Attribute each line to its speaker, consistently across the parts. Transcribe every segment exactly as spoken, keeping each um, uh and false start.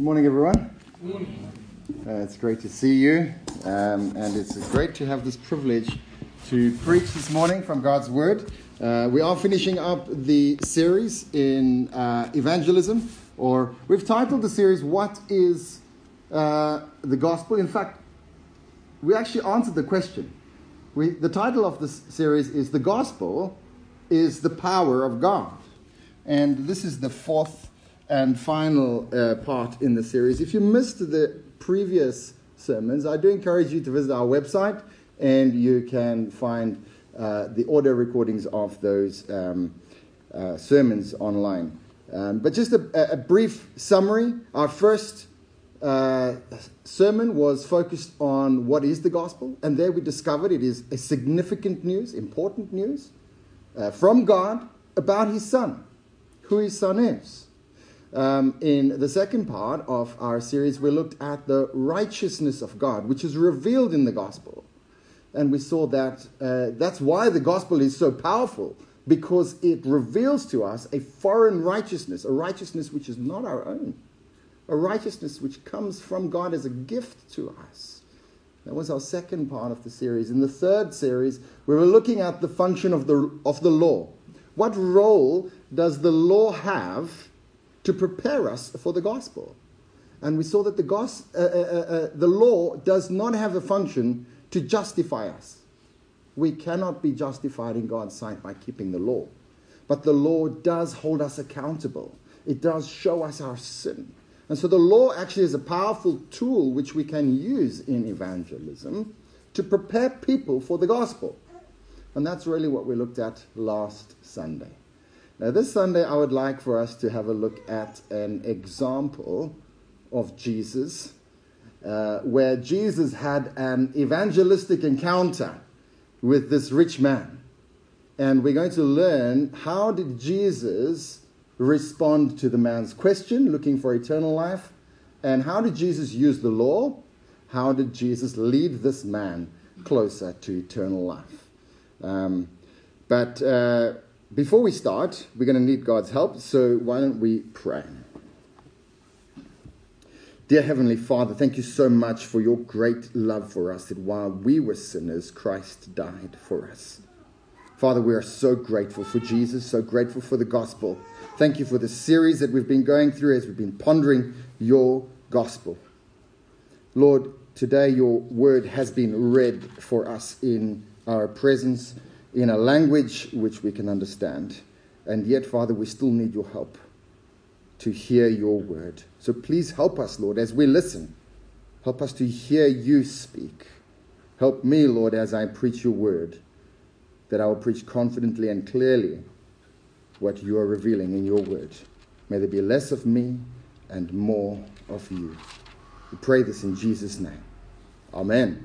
Speaker 1: Good morning, everyone. Good morning. Uh, it's great to see you, um, and it's great to have this privilege to preach this morning from God's Word. Uh, we are finishing up the series in uh, evangelism, or we've titled the series, What is uh, the Gospel? In fact, we actually answered the question. We, the title of this series is The Gospel is the Power of God. And this is the fourth and final uh, part in the series. If you missed the previous sermons, I do encourage you to visit our website, and you can find uh, the audio recordings of those um, uh, sermons online. Um, but just a, a brief summary. Our first uh, sermon was focused on what is the gospel, and there we discovered it is a significant news, important news uh, from God about His Son, who His Son is. Um, in the second part of our series, we looked at the righteousness of God, which is revealed in the gospel. And we saw that uh, that's why the gospel is so powerful, because it reveals to us a foreign righteousness, a righteousness which is not our own, a righteousness which comes from God as a gift to us. That was our second part of the series. In the third series, we were looking at the function of the of the law. What role does the law have to prepare us for the gospel? And we saw that the gos- uh, uh, uh, the law does not have a function to justify us. We cannot be justified in God's sight by keeping the law. But the law does hold us accountable. It does show us our sin. And so the law actually is a powerful tool which we can use in evangelism to prepare people for the gospel. And that's really what we looked at last Sunday. Now, this Sunday, I would like for us to have a look at an example of Jesus, uh, where Jesus had an evangelistic encounter with this rich man. And we're going to learn, how did Jesus respond to the man's question, looking for eternal life? And how did Jesus use the law? How did Jesus lead this man closer to eternal life? Um, but... Uh, Before we start, we're going to need God's help, so why don't we pray? Dear Heavenly Father, thank you so much for your great love for us, that while we were sinners, Christ died for us. Father, we are so grateful for Jesus, so grateful for the gospel. Thank you for the series that we've been going through as we've been pondering your gospel. Lord, today your word has been read for us in our presence, in a language which we can understand. And yet, Father, we still need your help to hear your word. So please help us, Lord, as we listen. Help us to hear you speak. Help me, Lord, as I preach your word, that I will preach confidently and clearly what you are revealing in your word. May there be less of me and more of you. We pray this in Jesus' name. Amen.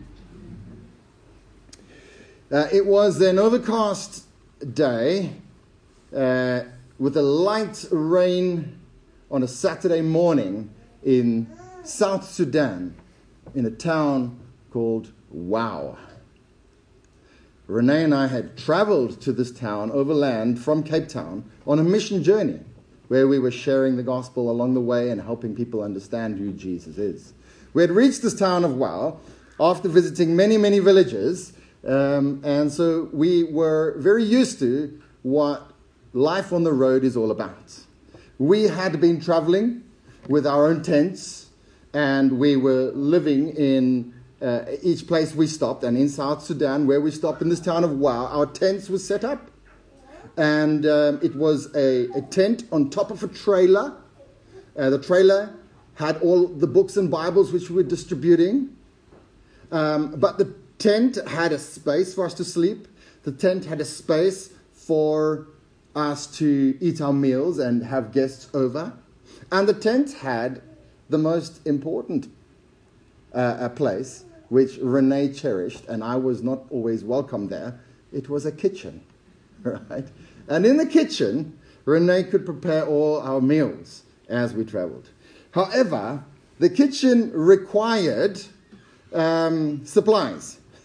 Speaker 1: Uh, it was an overcast day uh, with a light rain on a Saturday morning in South Sudan, in a town called Wau. Renee and I had traveled to this town overland from Cape Town on a mission journey where we were sharing the gospel along the way and helping people understand who Jesus is. We had reached this town of Wau after visiting many, many villages. Um, and so we were very used to what life on the road is all about. We had been traveling with our own tents, and we were living in uh, each place we stopped. And in South Sudan, where we stopped in this town of Wau, our tents were set up. And um, it was a, a tent on top of a trailer. Uh, the trailer had all the books and Bibles which we were distributing. Um, but the tent had a space for us to sleep. The tent had a space for us to eat our meals and have guests over. And the tent had the most important uh, a place, which Renee cherished, and I was not always welcome there. It was a kitchen, right? And in the kitchen, Renee could prepare all our meals as we traveled. However, the kitchen required um, supplies.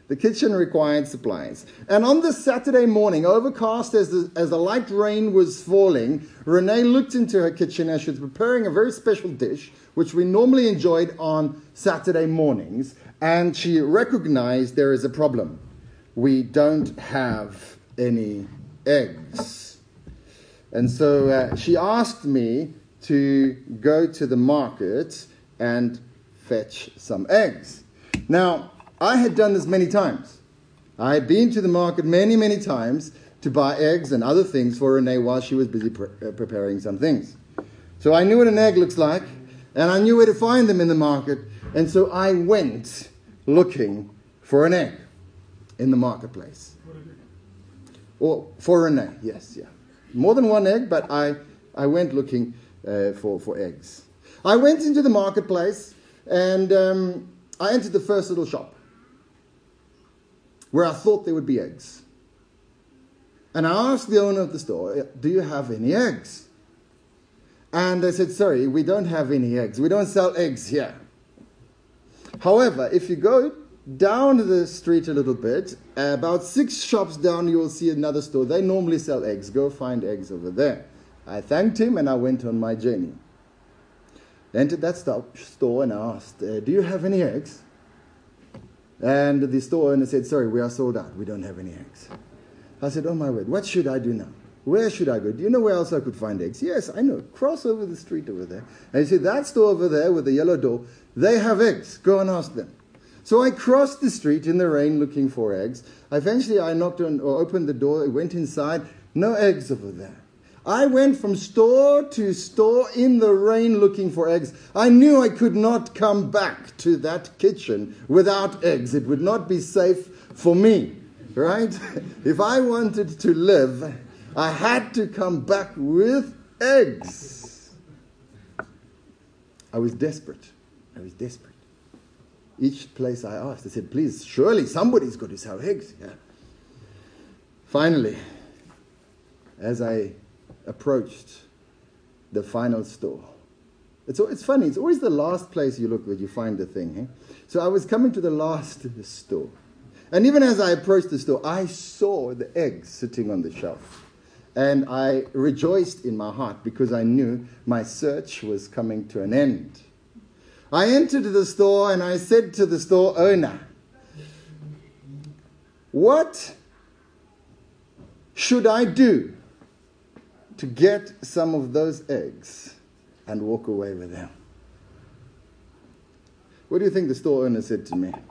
Speaker 1: The kitchen required supplies. And on this Saturday morning, overcast as the, as the light rain was falling, Renee looked into her kitchen as she was preparing a very special dish, which we normally enjoyed on Saturday mornings, and she recognized there is a problem. We don't have any eggs. And so uh, she asked me to go to the market and fetch some eggs. Now, I had done this many times. I had been to the market many, many times to buy eggs and other things for Renee while she was busy pre- uh, preparing some things. So I knew what an egg looks like, and I knew where to find them in the market, and so I went looking for an egg in the marketplace. Or for Renee, yes, yeah. More than one egg, but I, I went looking uh, for, for eggs. I went into the marketplace, and um, I entered the first little shop, where I thought there would be eggs. And I asked the owner of the store, do you have any eggs? And they said, sorry, we don't have any eggs. We don't sell eggs here. However, if you go down the street a little bit, uh, about six shops down, you will see another store. They normally sell eggs. Go find eggs over there. I thanked him and I went on my journey. Entered that stop, store and asked, uh, do you have any eggs? And the store owner said, sorry, we are sold out. We don't have any eggs. I said, oh my word, what should I do now? Where should I go? Do you know where else I could find eggs? Yes, I know. Cross over the street over there. And he said, that store over there with the yellow door, they have eggs. Go and ask them. So I crossed the street in the rain looking for eggs. Eventually I knocked on or opened the door, went inside. No eggs over there. I went from store to store in the rain looking for eggs. I knew I could not come back to that kitchen without eggs. It would not be safe for me, right? If I wanted to live, I had to come back with eggs. I was desperate. I was desperate. Each place I asked, I said, please, surely somebody's got to sell eggs. Yeah. Finally, as I approached the final store. It's, it's funny, it's always the last place you look that you find the thing. Eh? So I was coming to the last store. And even as I approached the store, I saw the eggs sitting on the shelf. And I rejoiced in my heart because I knew my search was coming to an end. I entered the store and I said to the store owner, what should I do to get some of those eggs and walk away with them? What do you think the store owner said to me?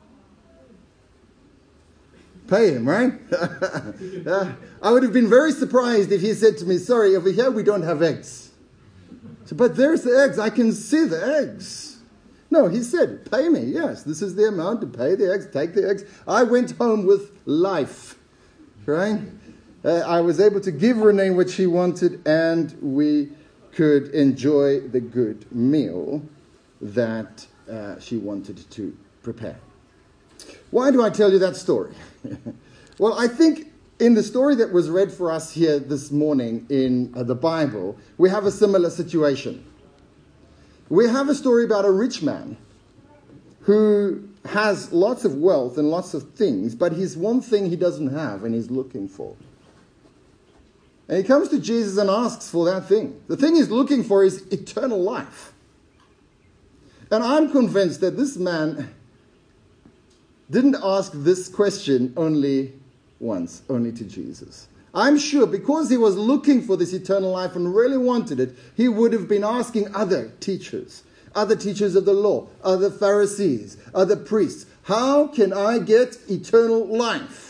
Speaker 1: Pay him, right? uh, I would have been very surprised if he said to me, sorry, over here we don't have eggs. So, but there's the eggs. I can see the eggs. No, he said, pay me. Yes, this is the amount to pay the eggs, take the eggs. I went home with life, right? Uh, I was able to give Renee what she wanted, and we could enjoy the good meal that uh, she wanted to prepare. Why do I tell you that story? Well, I think in the story that was read for us here this morning in uh, the Bible, we have a similar situation. We have a story about a rich man who has lots of wealth and lots of things, but he's one thing he doesn't have and he's looking for. And he comes to Jesus and asks for that thing. The thing he's looking for is eternal life. And I'm convinced that this man didn't ask this question only once, only to Jesus. I'm sure because he was looking for this eternal life and really wanted it, he would have been asking other teachers, other teachers of the law, other Pharisees, other priests, how can I get eternal life?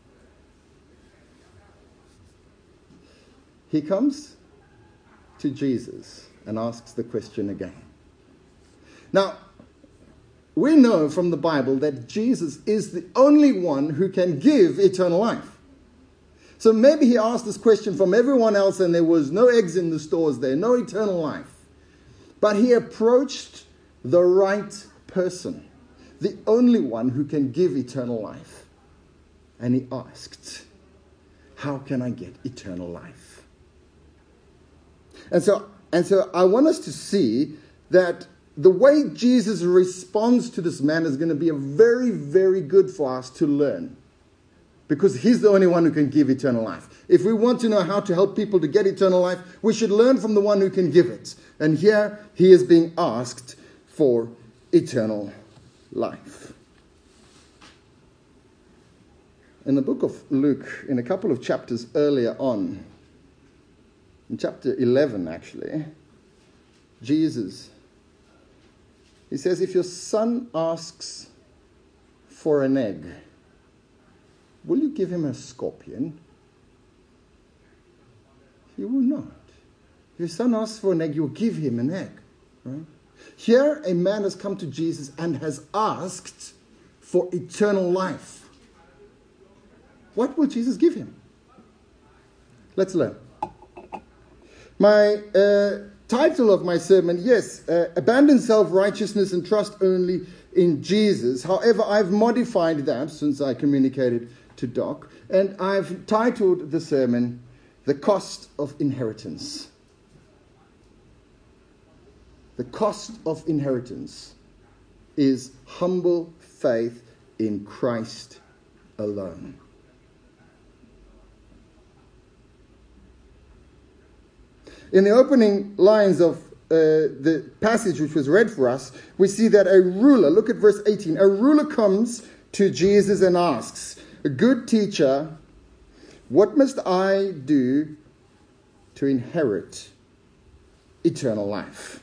Speaker 1: He comes to Jesus and asks the question again. Now, we know from the Bible that Jesus is the only one who can give eternal life. So maybe he asked this question from everyone else and there was no eggs in the stores there, no eternal life. But he approached the right person, the only one who can give eternal life. And he asked, how can I get eternal life? And so, and so I want us to see that the way Jesus responds to this man is going to be a very, very good for us to learn. Because he's the only one who can give eternal life. If we want to know how to help people to get eternal life, we should learn from the one who can give it. And here he is being asked for eternal life. In the book of Luke, in a couple of chapters earlier on, in chapter eleven actually, Jesus, he says, if your son asks for an egg, will you give him a scorpion? You will not. If your son asks for an egg, you will give him an egg. Right? Here, a man has come to Jesus and has asked for eternal life. What will Jesus give him? Let's learn. My uh, title of my sermon, yes, uh, abandon self-righteousness and trust only in Jesus. However, I've modified that since I communicated to Doc, and I've titled the sermon, The Cost of Inheritance. The cost of inheritance is humble faith in Christ alone. In the opening lines of uh, the passage which was read for us, we see that a ruler, look at verse eighteen, a ruler comes to Jesus and asks, a good teacher, what must I do to inherit eternal life?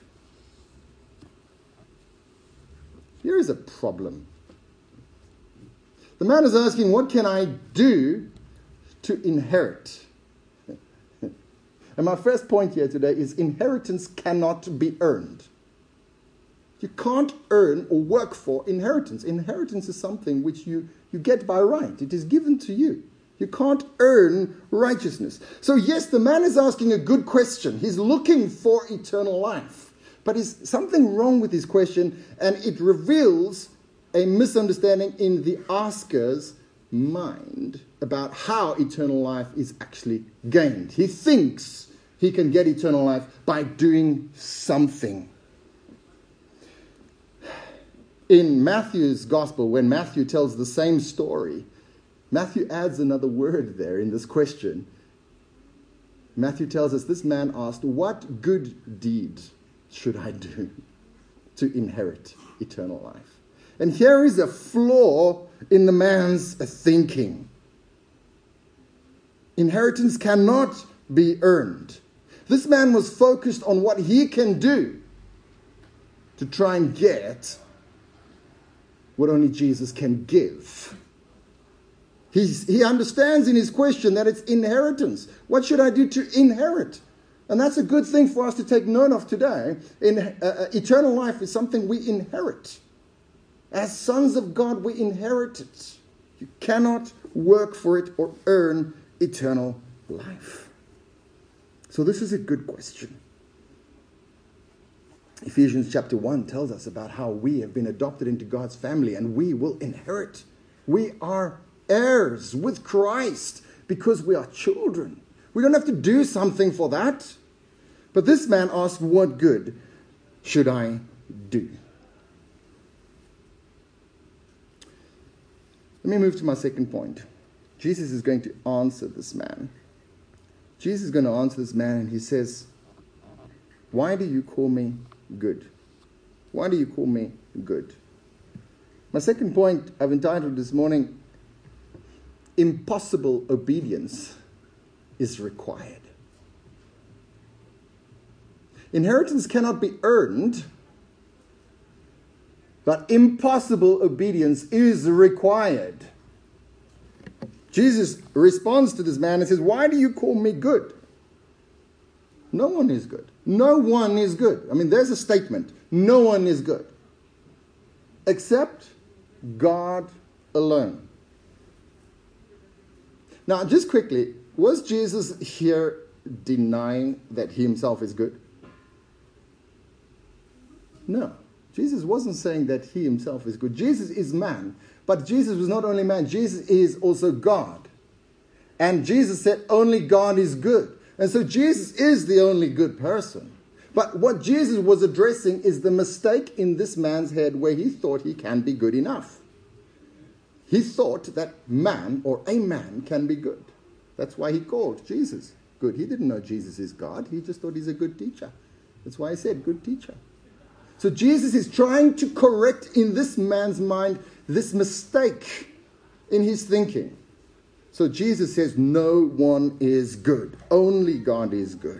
Speaker 1: Here is a problem. The man is asking, what can I do to inherit? And my first point here today is inheritance cannot be earned. You can't earn or work for inheritance. Inheritance is something which you, you get by right. It is given to you. You can't earn righteousness. So yes, the man is asking a good question. He's looking for eternal life. But there's something wrong with his question, and it reveals a misunderstanding in the asker's mind about how eternal life is actually gained. He thinks he can get eternal life by doing something. In Matthew's gospel, when Matthew tells the same story, Matthew adds another word there in this question. Matthew tells us this man asked, what good deed should I do to inherit eternal life? And here is a flaw in the man's thinking. Inheritance cannot be earned. This man was focused on what he can do to try and get what only Jesus can give. He's, he understands in his question that it's inheritance. What should I do to inherit? And that's a good thing for us to take note of today. In, uh, eternal life is something we inherit. As sons of God, we inherit it. You cannot work for it or earn eternal life. So this is a good question. Ephesians chapter one tells us about how we have been adopted into God's family and we will inherit. We are heirs with Christ because we are children. We don't have to do something for that. But this man asked, what good should I do? Let me move to my second point. Jesus is going to answer this man. Jesus is going to answer this man and he says, why do you call me good? Why do you call me good? My second point I've entitled this morning, impossible obedience is required. Inheritance cannot be earned, but impossible obedience is required. Jesus responds to this man and says, why do you call me good? No one is good. No one is good. I mean, there's a statement. No one is good. Except God alone. Now, just quickly, was Jesus here denying that he himself is good? No. Jesus wasn't saying that he himself is good. Jesus is man. But Jesus was not only man. Jesus is also God. And Jesus said only God is good. And so Jesus is the only good person. But what Jesus was addressing is the mistake in this man's head where he thought he can be good enough. He thought that man or a man can be good. That's why he called Jesus good. He didn't know Jesus is God. He just thought he's a good teacher. That's why he said good teacher. So Jesus is trying to correct in this man's mind this mistake in his thinking. So Jesus says no one is good. Only God is good.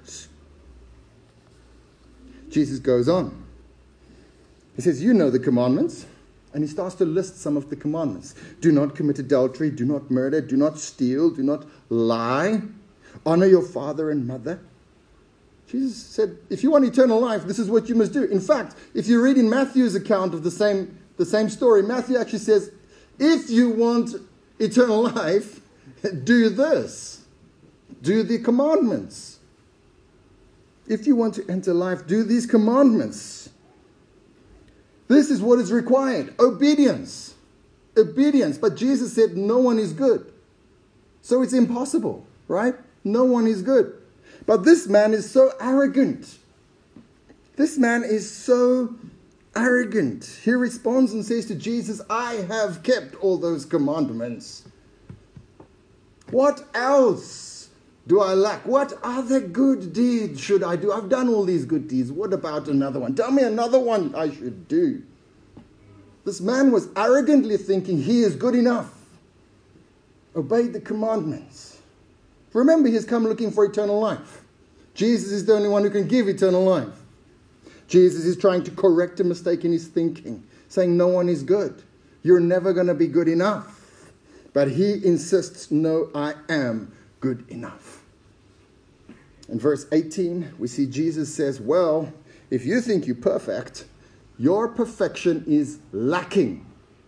Speaker 1: Jesus goes on. He says, you know the commandments. And he starts to list some of the commandments. Do not commit adultery. Do not murder. Do not steal. Do not lie. Honor your father and mother. Jesus said, if you want eternal life, this is what you must do. In fact, if you read in Matthew's account of the same, the same story, Matthew actually says, if you want eternal life, do this. Do the commandments. If you want to enter life, do these commandments. This is what is required. Obedience. Obedience. But Jesus said no one is good. So it's impossible, right? No one is good. But this man is so arrogant. This man is so arrogant. He responds and says to Jesus, I have kept all those commandments. What else do I lack? What other good deeds should I do? I've done all these good deeds. What about another one? Tell me another one I should do. This man was arrogantly thinking he is good enough. Obeyed the commandments. Remember, he's come looking for eternal life. Jesus is the only one who can give eternal life. Jesus is trying to correct a mistake in his thinking, saying no one is good. You're never going to be good enough. But he insists, no, I am good enough. In verse eighteen, we see Jesus says, well, if you think you're perfect, your perfection is lacking.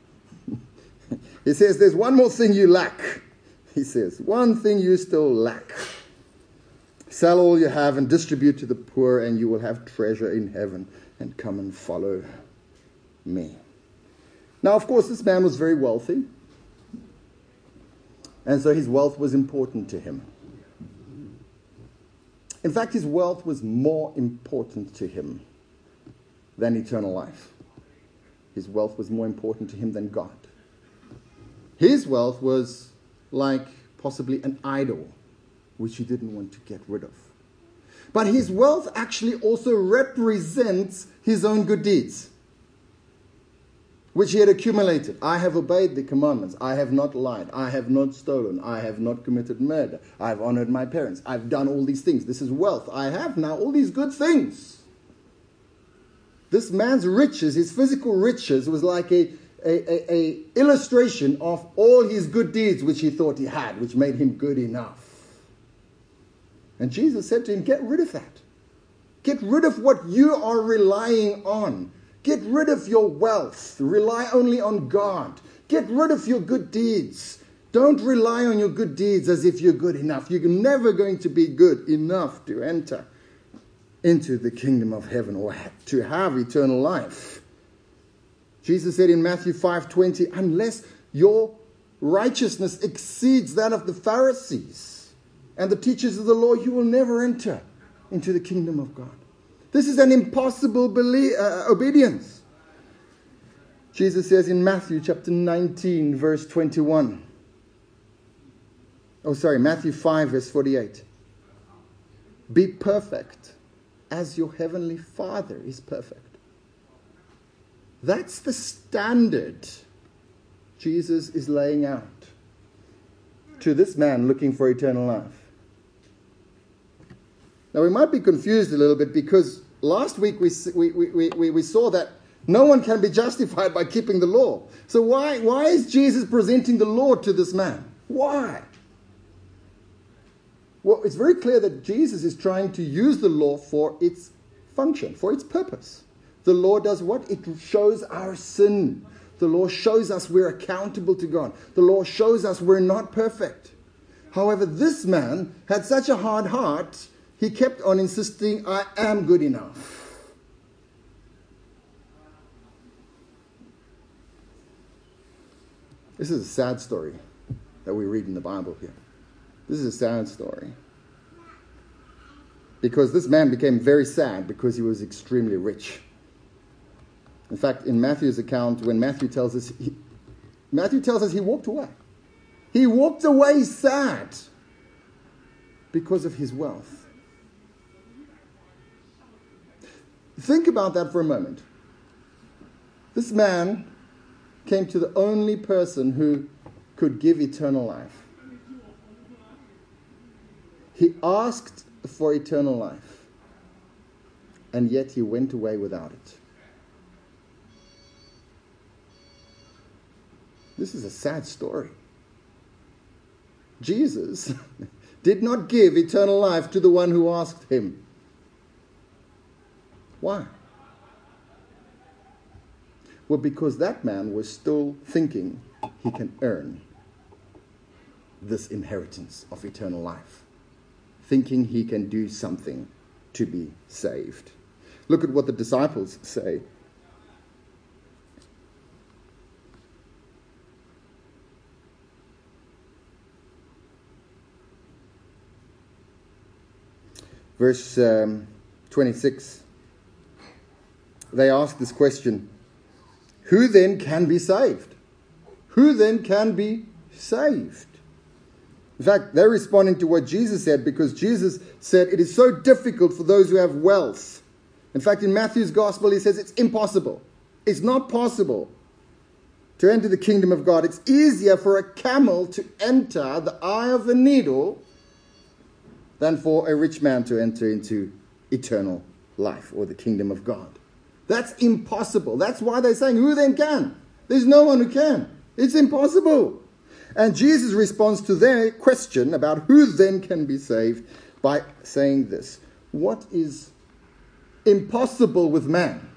Speaker 1: He says, there's one more thing you lack. He says, one thing you still lack. Sell all you have and distribute to the poor, and you will have treasure in heaven, and come and follow me. Now, of course, this man was very wealthy, and so his wealth was important to him. In fact, his wealth was more important to him than eternal life. His wealth was more important to him than God. His wealth was like possibly an idol, which he didn't want to get rid of. But his wealth actually also represents his own good deeds, which he had accumulated. I have obeyed the commandments. I have not lied. I have not stolen. I have not committed murder. I have honored my parents. I've done all these things. This is wealth. I have now all these good things. This man's riches, his physical riches, was like a, a, a, a illustration of all his good deeds which he thought he had, which made him good enough. And Jesus said to him, get rid of that. Get rid of what you are relying on. Get rid of your wealth. Rely only on God. Get rid of your good deeds. Don't rely on your good deeds as if you're good enough. You're never going to be good enough to enter into the kingdom of heaven or to have eternal life. Jesus said in Matthew five twenty, unless your righteousness exceeds that of the Pharisees and the teachers of the law, you will never enter into the kingdom of God. This is an impossible belie- uh, obedience. Jesus says in Matthew chapter nineteen, verse twenty-one. Oh, sorry, Matthew five, verse forty-eight. Be perfect as your heavenly Father is perfect. That's the standard Jesus is laying out to this man looking for eternal life. Now, we might be confused a little bit because last week we, we, we, we, we saw that no one can be justified by keeping the law. So why, why is Jesus presenting the law to this man? Why? Well, it's very clear that Jesus is trying to use the law for its function, for its purpose. The law does what? It shows our sin. The law shows us we're accountable to God. The law shows us we're not perfect. However, this man had such a hard heart, he kept on insisting, I am good enough. This is a sad story that we read in the Bible here. This is a sad story. because this man became very sad because he was extremely rich. In fact, in Matthew's account, when Matthew tells us, he, Matthew tells us he walked away. He walked away sad because of his wealth. Think about that for a moment. This man came to the only person who could give eternal life. He asked for eternal life, and yet he went away without it. This is a sad story. Jesus did not give eternal life to the one who asked him. Why? Well, because that man was still thinking he can earn this inheritance of eternal life, thinking he can do something to be saved. Look at what the disciples say. Verse um, twenty-six. They ask this question, who then can be saved? Who then can be saved? In fact, they're responding to what Jesus said, because Jesus said it is so difficult for those who have wealth. In fact, in Matthew's gospel, he says it's impossible. It's not possible to enter the kingdom of God. It's easier for a camel to enter the eye of a needle than for a rich man to enter into eternal life or the kingdom of God. That's impossible. That's why they're saying, who then can? There's no one who can. It's impossible. And Jesus responds to their question about who then can be saved by saying this. What is impossible with man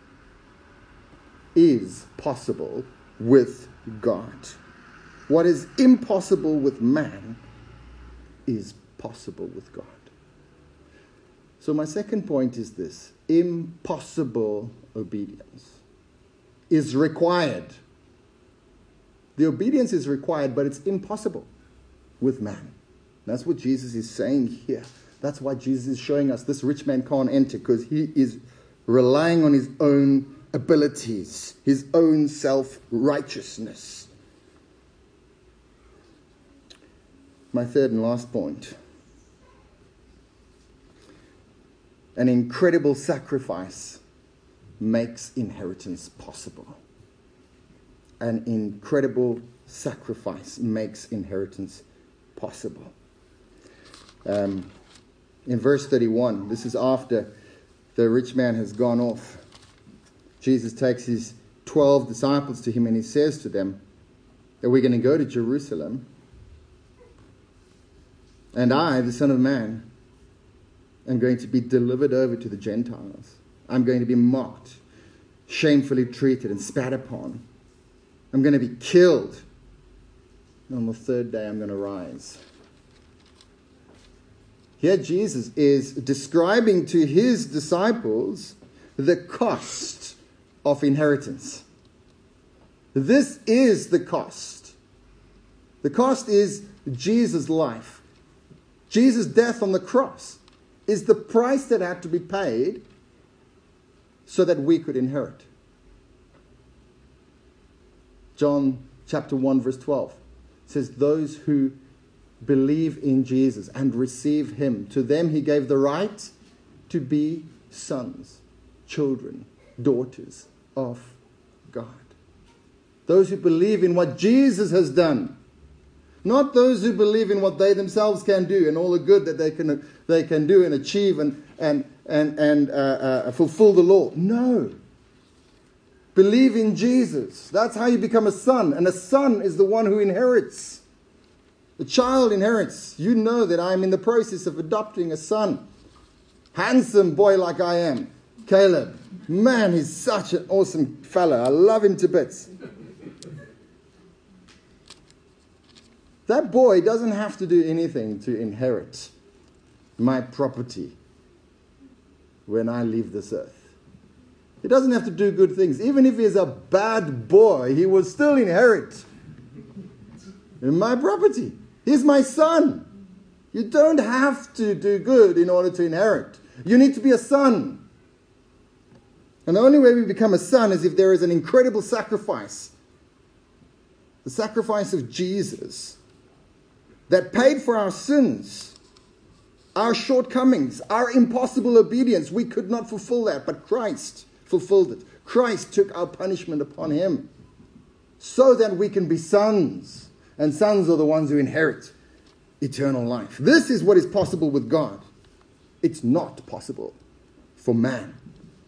Speaker 1: is possible with God. What is impossible with man is possible with God. So my second point is this. Impossible obedience is required. The obedience is required, but it's impossible with man. That's what Jesus is saying here. That's why Jesus is showing us this rich man can't enter, because he is relying on his own abilities, his own self-righteousness. My third and last point. An incredible sacrifice makes inheritance possible. An incredible sacrifice makes inheritance possible. Um, in verse thirty-one, this is after the rich man has gone off. Jesus takes his twelve disciples to him and he says to them that we're going to go to Jerusalem. And I, the Son of Man, am going to be delivered over to the Gentiles. I'm going to be mocked, shamefully treated and spat upon. I'm going to be killed. And on the third day, I'm going to rise. Here Jesus is describing to his disciples the cost of inheritance. This is the cost. The cost is Jesus' life. Jesus' death on the cross is the price that had to be paid so that we could inherit. John chapter one verse twelve says, those who believe in Jesus and receive him, to them he gave the right to be sons, children, daughters of God. Those who believe in what Jesus has done. Not those who believe in what they themselves can do and all the good that they can they can do and achieve and and and and uh, uh, fulfill the law. No. Believe in Jesus. That's how you become a son. And a son is the one who inherits. The child inherits. You know that I'm in the process of adopting a son. Handsome boy like I am. Caleb. Man, he's such an awesome fella. I love him to bits. That boy doesn't have to do anything to inherit my property when I leave this earth. He doesn't have to do good things. Even if he's a bad boy, he will still inherit my property. He's my son. You don't have to do good in order to inherit. You need to be a son. And the only way we become a son is if there is an incredible sacrifice. The sacrifice of Jesus that paid for our sins, our shortcomings, our impossible obedience. We could not fulfill that, but Christ fulfilled it. Christ took our punishment upon him so that we can be sons. And sons are the ones who inherit eternal life. This is what is possible with God. It's not possible for man.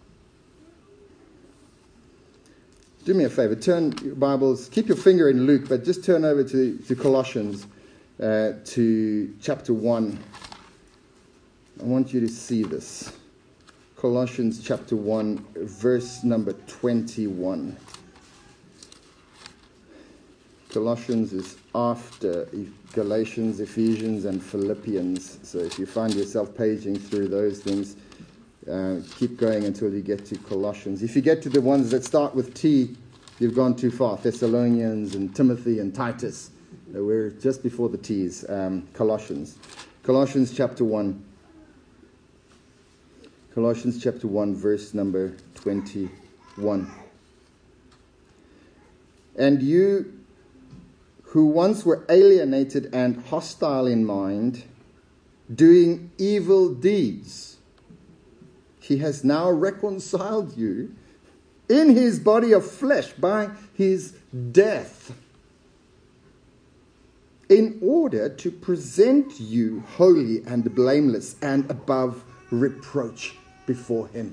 Speaker 1: Do me a favor, turn your Bibles, keep your finger in Luke, but just turn over to, to Colossians, uh, to chapter one. I want you to see this. Colossians chapter one, verse number twenty-one. Colossians is after Galatians, Ephesians, and Philippians. So if you find yourself paging through those things, uh, keep going until you get to Colossians. If you get to the ones that start with T, you've gone too far. Thessalonians and Timothy and Titus. Uh, we're just before the T's. Um, Colossians. Colossians chapter one. Colossians chapter one, verse number twenty-one. And you who once were alienated and hostile in mind, doing evil deeds, he has now reconciled you in his body of flesh by his death, in order to present you holy and blameless and above reproach before him.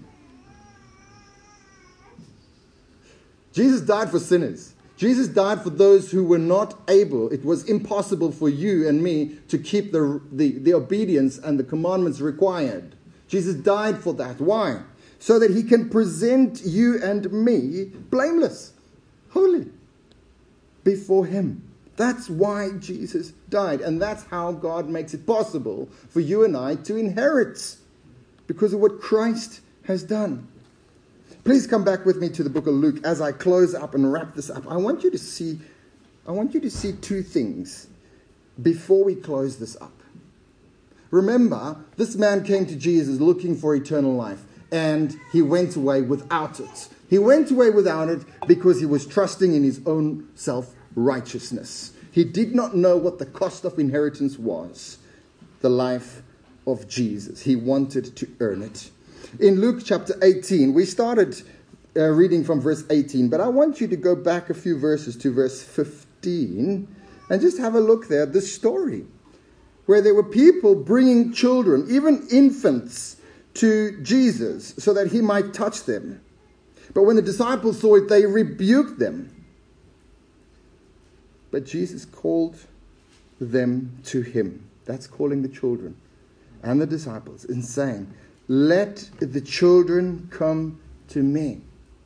Speaker 1: Jesus died for sinners. Jesus died for those who were not able. It was impossible for you and me to keep the, the, the obedience and the commandments required. Jesus died for that. Why? So that he can present you and me blameless, holy, before him. That's why Jesus died. And that's how God makes it possible for you and I to inherit, because of what Christ has done. Please come back with me to the book of Luke as I close up and wrap this up. I want you to see, I want you to see two things before we close this up. Remember, this man came to Jesus looking for eternal life, and he went away without it. He went away without it because he was trusting in his own self-righteousness. He did not know what the cost of inheritance was, the life of Jesus. He wanted to earn it. In Luke chapter eighteen, we started uh, reading from verse eighteen, but I want you to go back a few verses to verse fifteen and just have a look there at this story where there were people bringing children, even infants, to Jesus so that he might touch them. But when the disciples saw it, they rebuked them. But Jesus called them to him. That's calling the children and the disciples and saying, "Let the children come to me.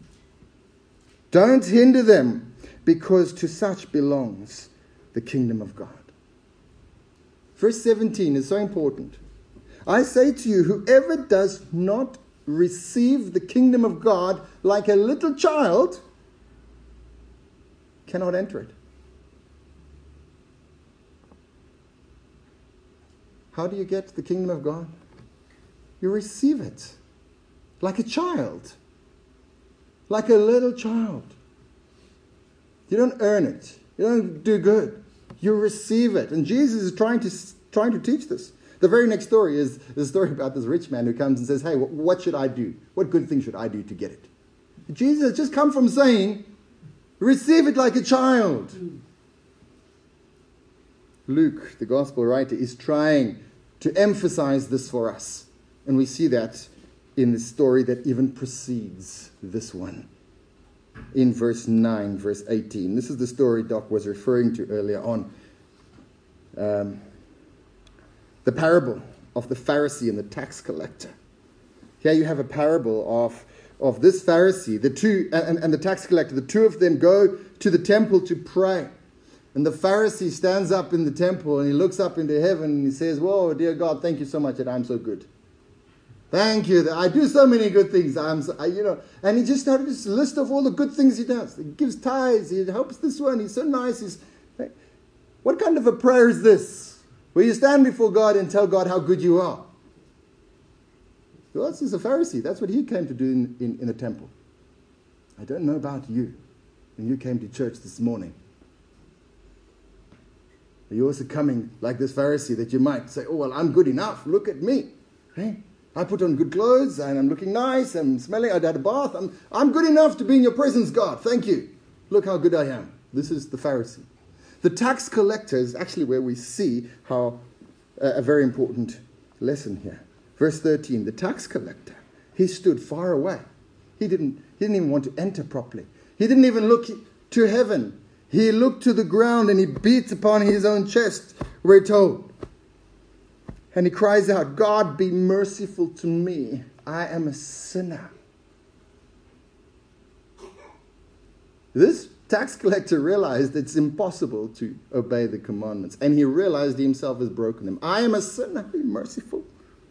Speaker 1: Don't hinder them, because to such belongs the kingdom of God." Verse seventeen is so important. "I say to you, whoever does not receive the kingdom of God like a little child cannot enter it." How do you get the kingdom of God? You receive it like a child, like a little child. You don't earn it. You don't do good. You receive it. And Jesus is trying to trying to teach this. The very next story is the story about this rich man who comes and says, "Hey, what should I do? What good thing should I do to get it?" Jesus has just come from saying, receive it like a child. Luke, the gospel writer, is trying to emphasize this for us. And we see that in the story that even precedes this one. In verse nine, verse eighteen. This is the story Doc was referring to earlier on. Um, the parable of the Pharisee and the tax collector. Here you have a parable of, of this Pharisee, the two and, and the tax collector. The two of them go to the temple to pray. And the Pharisee stands up in the temple and he looks up into heaven and he says, "Whoa, dear God, thank you so much that I'm so good. Thank you that I do so many good things. I'm, so, I, you know." And he just started this list of all the good things he does. He gives tithes. He helps this one. He's so nice. He's, what kind of a prayer is this? Will you stand before God and tell God how good you are? Well, this is a Pharisee. That's what he came to do in, in, in the temple. I don't know about you. When you came to church this morning, are you also coming like this Pharisee that you might say, oh, well, I'm good enough. Look at me. Hey, I put on good clothes and I'm looking nice. I'm smelling. I had a bath. I'm, I'm good enough to be in your presence, God. Thank you. Look how good I am. This is the Pharisee. The tax collector is actually where we see how uh, a very important lesson here. Verse thirteen, the tax collector, he stood far away. He didn't, he didn't even want to enter properly. He didn't even look to heaven. He looked to the ground and he beat upon his own chest, we're told. And he cries out, God, be merciful to me. I am a sinner. This tax collector realized it's impossible to obey the commandments. And he realized he himself has broken them. I am a sinner, be merciful.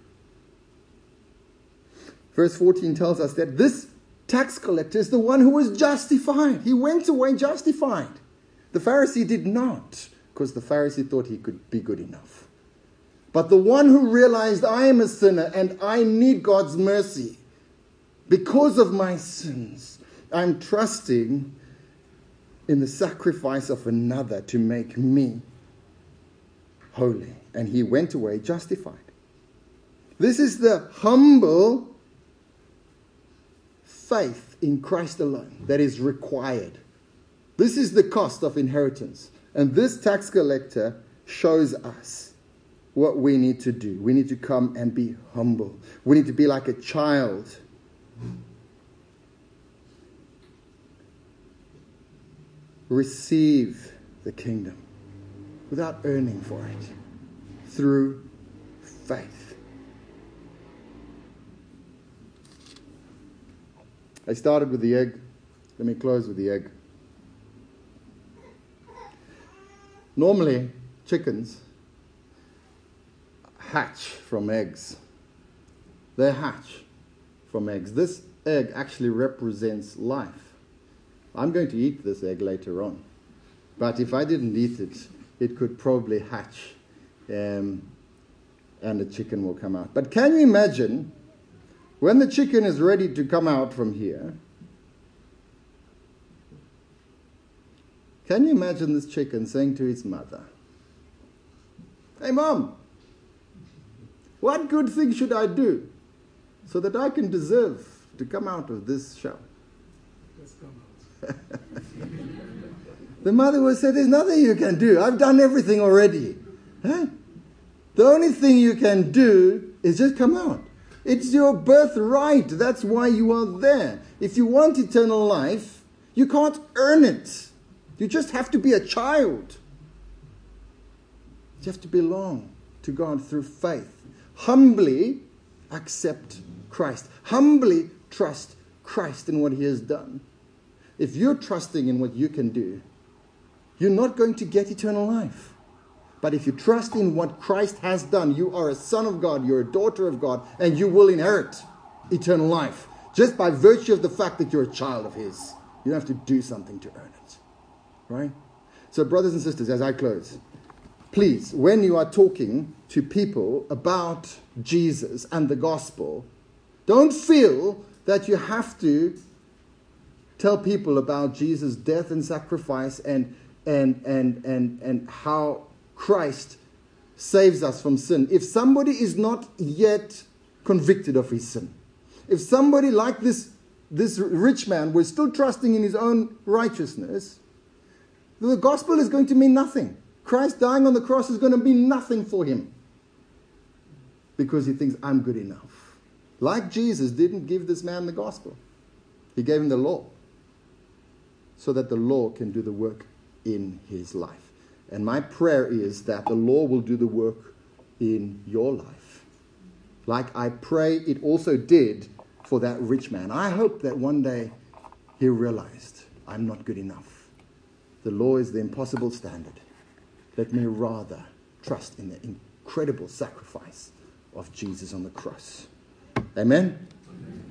Speaker 1: Verse fourteen tells us that this tax collector is the one who was justified. He went away justified. The Pharisee did not, because the Pharisee thought he could be good enough. But the one who realized I am a sinner and I need God's mercy because of my sins, I'm trusting in the sacrifice of another to make me holy. And he went away justified. This is the humble faith in Christ alone that is required. This is the cost of inheritance. And this tax collector shows us what we need to do. We need to come and be humble. We need to be like a child. Receive the kingdom without earning for it, through faith. I started with the egg. Let me close with the egg. Normally, chickens hatch from eggs. They hatch from eggs. This egg actually represents life. I'm going to eat this egg later on. But if I didn't eat it, it could probably hatch um, and the chicken will come out. But can you imagine when the chicken is ready to come out from here? Can you imagine this chicken saying to its mother, hey, Mom, what good thing should I do so that I can deserve to come out of this shell? Let's come out. The mother will say, there's nothing you can do. I've done everything already. Huh? The only thing you can do is just come out. It's your birthright. That's why you are there. If you want eternal life, you can't earn it. You just have to be a child. You have to belong to God through faith. Humbly accept Christ. Humbly trust Christ in what He has done. If you're trusting in what you can do, you're not going to get eternal life. But if you trust in what Christ has done, you are a son of God, you're a daughter of God, and you will inherit eternal life. Just by virtue of the fact that you're a child of His. You don't have to do something to earn it. Right? So brothers and sisters, as I close, please, when you are talking to people about Jesus and the gospel, don't feel that you have to tell people about Jesus' death and sacrifice and and and and and how Christ saves us from sin. If somebody is not yet convicted of his sin, if somebody like this, this rich man was still trusting in his own righteousness, the gospel is going to mean nothing. Christ dying on the cross is going to mean nothing for him. Because he thinks, I'm good enough. Like Jesus didn't give this man the gospel. He gave him the law. So that the law can do the work in his life. And my prayer is that the law will do the work in your life. Like I pray it also did for that rich man. I hope that one day he realized, I'm not good enough. The law is the impossible standard. Let me rather trust in the incredible sacrifice of Jesus on the cross. Amen? Amen.